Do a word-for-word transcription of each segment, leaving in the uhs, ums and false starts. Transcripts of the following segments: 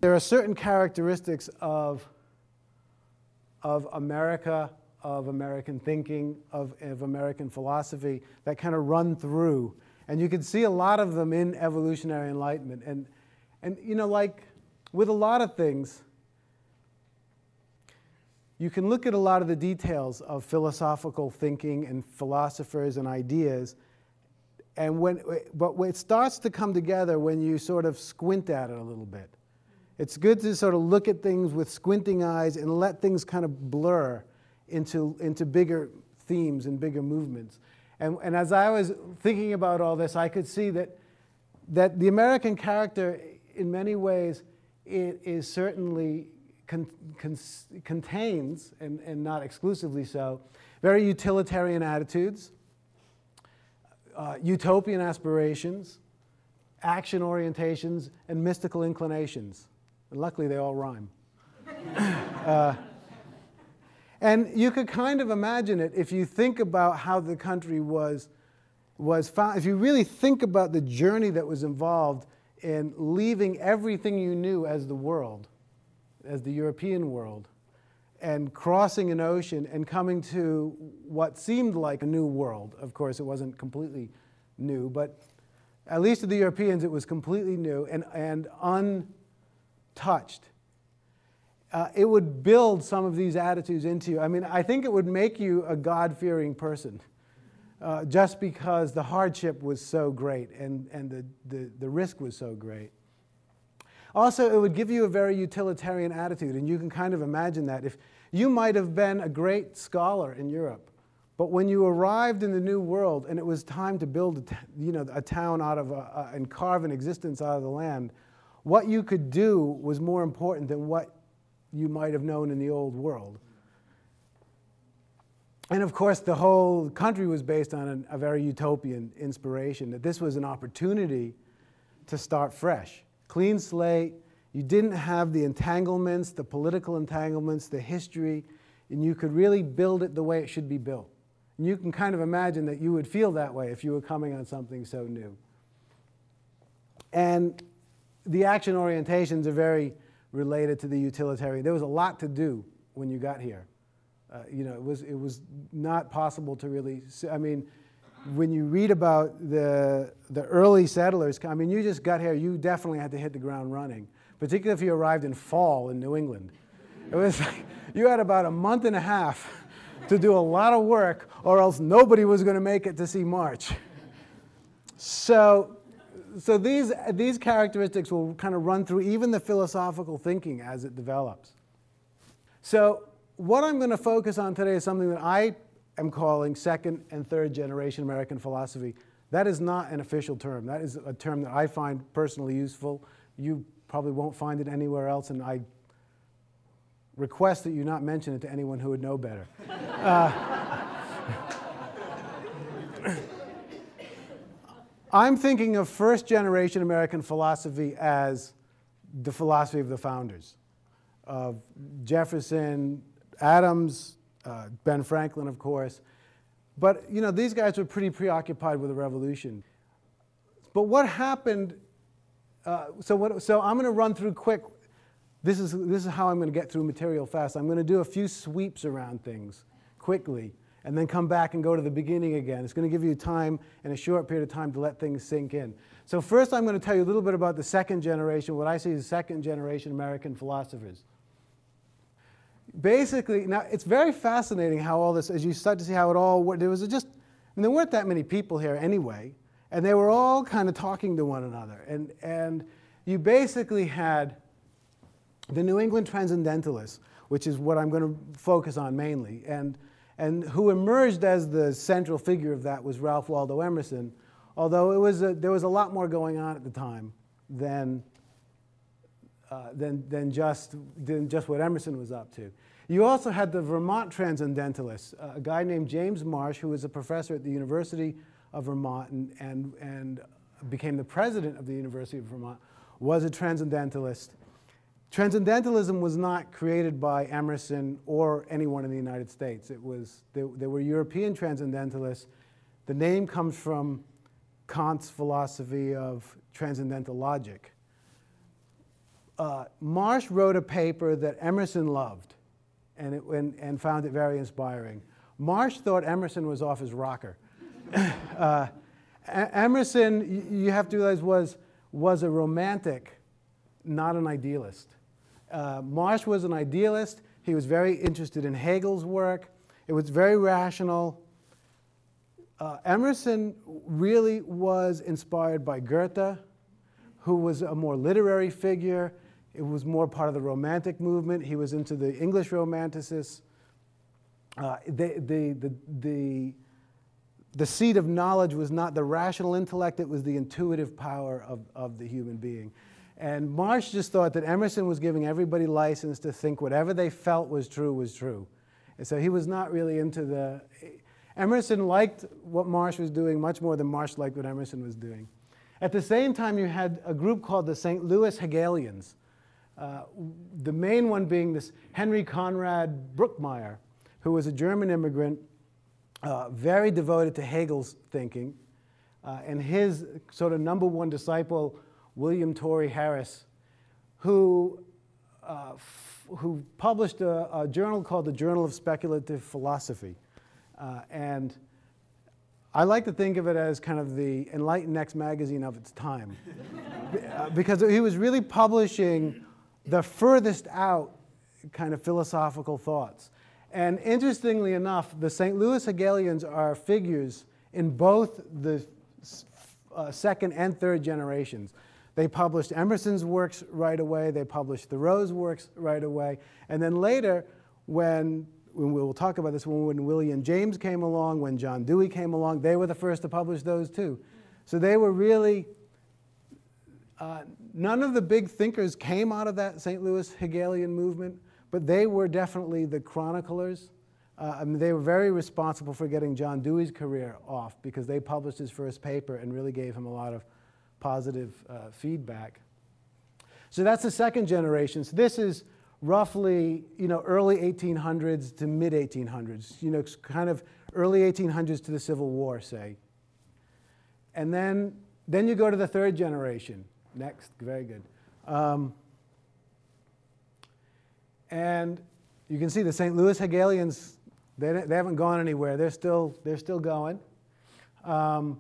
There are certain characteristics of, of America, of American thinking, of, of American philosophy that kind of run through. And you can see a lot of them in evolutionary enlightenment. And, and you know, like with a lot of things, you can look at a lot of the details of philosophical thinking and philosophers and ideas, and when, but when it starts to come together when you sort of squint at it a little bit. It's good to sort of look at things with squinting eyes and let things kind of blur into, into bigger themes and bigger movements. And, and as I was thinking about all this, I could see that, that the American character, in many ways, it is certainly Con, con, contains, and, and not exclusively so, very utilitarian attitudes, uh, utopian aspirations, action orientations, and mystical inclinations. And luckily, they all rhyme. uh, and you could kind of imagine it if you think about how the country was, was found. If you really think about the journey that was involved in leaving everything you knew as the world, as the European world, and crossing an ocean and coming to what seemed like a new world. Of course, it wasn't completely new, but at least to the Europeans, it was completely new and, and untouched. Uh, it would build some of these attitudes into you. I mean, I think it would make you a God-fearing person, uh, just because the hardship was so great and, and the, the, the risk was so great. Also, it would give you a very utilitarian attitude, and you can kind of imagine that. If you might have been a great scholar in Europe, but when you arrived in the New World and it was time to build a, you know, a town out of a, a, and carve an existence out of the land, what you could do was more important than what you might have known in the old world. And of course, the whole country was based on an, a very utopian inspiration, that this was an opportunity to start fresh. Clean slate, you didn't have the entanglements, the political entanglements, the history, and you could really build it the way it should be built. And you can kind of imagine that you would feel that way if you were coming on something so new. And the action orientations are very related to the utilitarian. There was a lot to do when you got here. Uh, you know, it was, it was not possible to really, I mean, when you read about the, the early settlers, I mean, you just got here, you definitely had to hit the ground running, particularly if you arrived in fall in New England. It was like, you had about a month and a half to do a lot of work, or else nobody was going to make it to see March. So, so these, these characteristics will kind of run through even the philosophical thinking as it develops. So what I'm going to focus on today is something that I am calling second and third generation American philosophy. That is not an official term. That is a term that I find personally useful. You probably won't find it anywhere else, and I request that you not mention it to anyone who would know better. uh, I'm thinking of first generation American philosophy as the philosophy of the founders, of Jefferson, Adams, Uh, Ben Franklin, of course. But, you know, these guys were pretty preoccupied with the revolution. But what happened, uh, so, what, so I'm going to run through quick. This is, this is how I'm going to get through material fast. I'm going to do a few sweeps around things quickly, and then come back and go to the beginning again. It's going to give you time in a short period of time to let things sink in. So first I'm going to tell you a little bit about the second generation, what I see as second generation American philosophers. Basically, now it's very fascinating how all this, as you start to see how it all worked, there was just, and there weren't that many people here anyway, and they were all kind of talking to one another. And, and you basically had the New England Transcendentalists, which is what I'm going to focus on mainly, and, and who emerged as the central figure of that was Ralph Waldo Emerson, although it was a, there was a lot more going on at the time than Uh, than, than, just, than just what Emerson was up to. You also had the Vermont Transcendentalists, uh, a guy named James Marsh, who was a professor at the University of Vermont and, and, and became the president of the University of Vermont, was a Transcendentalist. Transcendentalism was not created by Emerson or anyone in the United States. It was, there, there were European Transcendentalists. The name comes from Kant's philosophy of transcendental logic. uh, Marsh wrote a paper that Emerson loved and, it, and, and found it very inspiring. Marsh thought Emerson was off his rocker. uh, Emerson, you have to realize, was, was a romantic, not an idealist. Uh, Marsh was an idealist. He was very interested in Hegel's work. It was very rational. Uh, Emerson really was inspired by Goethe, who was a more literary figure. It was more part of the Romantic movement. He was into the English Romanticists. Uh, the, the, the, the, the seat of knowledge was not the rational intellect, it was the intuitive power of, of the human being. And Marsh just thought that Emerson was giving everybody license to think whatever they felt was true was true. And so he was not really into the... Emerson liked what Marsh was doing much more than Marsh liked what Emerson was doing. At the same time, you had a group called the Saint Louis Hegelians. Uh, the main one being this Henry Conrad Bruckmeier, who was a German immigrant, uh, very devoted to Hegel's thinking. Uh, and his sort of number one disciple, William Torrey Harris, who, uh, f who published a, a journal called the Journal of Speculative Philosophy. Uh, and I like to think of it as kind of the Enlightened Next magazine of its time. Because he was really publishing the furthest out kind of philosophical thoughts. And interestingly enough, the Saint Louis Hegelians are figures in both the uh, second and third generations. They published Emerson's works right away, they published Thoreau's works right away, and then later, when when we'll talk about this, when, when William James came along, when John Dewey came along, they were the first to publish those too. So they were really, uh, none of the big thinkers came out of that Saint Louis Hegelian movement, but they were definitely the chroniclers. Uh, I mean, they were very responsible for getting John Dewey's career off because they published his first paper and really gave him a lot of positive uh, feedback. So that's the second generation. So this is roughly, you know, early eighteen hundreds to mid eighteen hundreds, you know, kind of early eighteen hundreds to the Civil War, say. And then, then you go to the third generation. Next, very good. Um, and you can see the Saint Louis Hegelians, they, they haven't gone anywhere. They're still, they're still going. Um,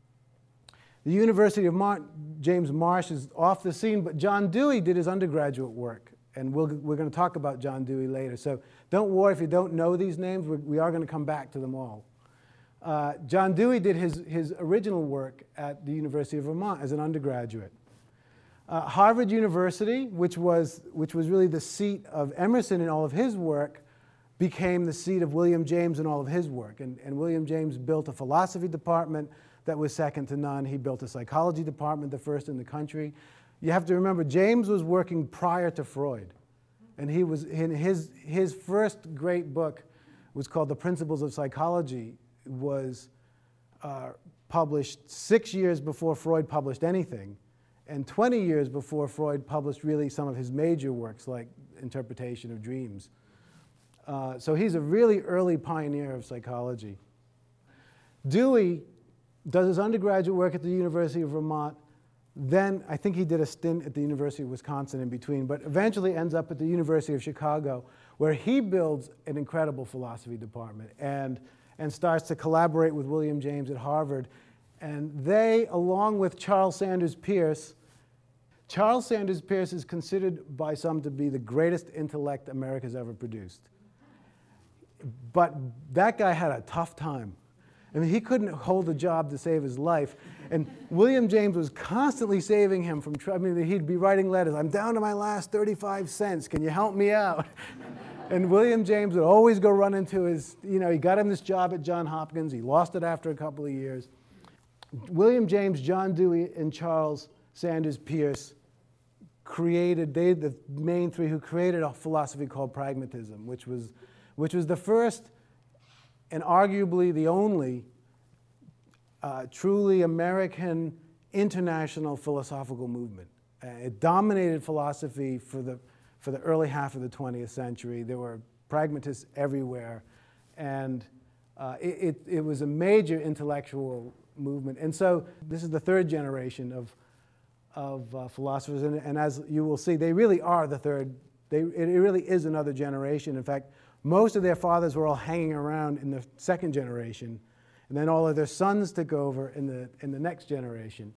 the University of Mar James Marsh is off the scene, but John Dewey did his undergraduate work. And we'll, we're going to talk about John Dewey later. So don't worry if you don't know these names. We're, we are going to come back to them all. Uh, John Dewey did his, his original work at the University of Vermont as an undergraduate. Uh, Harvard University, which was, which was really the seat of Emerson in all of his work, became the seat of William James in all of his work. And, and William James built a philosophy department that was second to none. He built a psychology department, the first in the country. You have to remember, James was working prior to Freud. And he was, in his, his first great book was called The Principles of Psychology, was uh, published six years before Freud published anything, and twenty years before Freud published really some of his major works, like Interpretation of Dreams. Uh, so he's a really early pioneer of psychology. Dewey does his undergraduate work at the University of Vermont. Then I think he did a stint at the University of Wisconsin in between, but eventually ends up at the University of Chicago, where he builds an incredible philosophy department and, and starts to collaborate with William James at Harvard. And they, along with Charles Sanders Peirce, Charles Sanders Peirce is considered by some to be the greatest intellect America's ever produced. But that guy had a tough time. I mean, he couldn't hold a job to save his life. And William James was constantly saving him from, I mean, he'd be writing letters, I'm down to my last thirty-five cents, can you help me out? And William James would always go run into his, you know, he got him this job at Johns Hopkins, he lost it after a couple of years. William James, John Dewey, and Charles Sanders Peirce created, they the main three who created a philosophy called pragmatism, which was, which was the first and arguably the only uh, truly American international philosophical movement. Uh, it dominated philosophy for the, for the early half of the twentieth century. There were pragmatists everywhere, and uh, it, it, it was a major intellectual movement. And so this is the third generation of, of uh, philosophers, and, and as you will see, they really are the third. They, it really is another generation. In fact, most of their fathers were all hanging around in the second generation, and then all of their sons took over in the, in the next generation.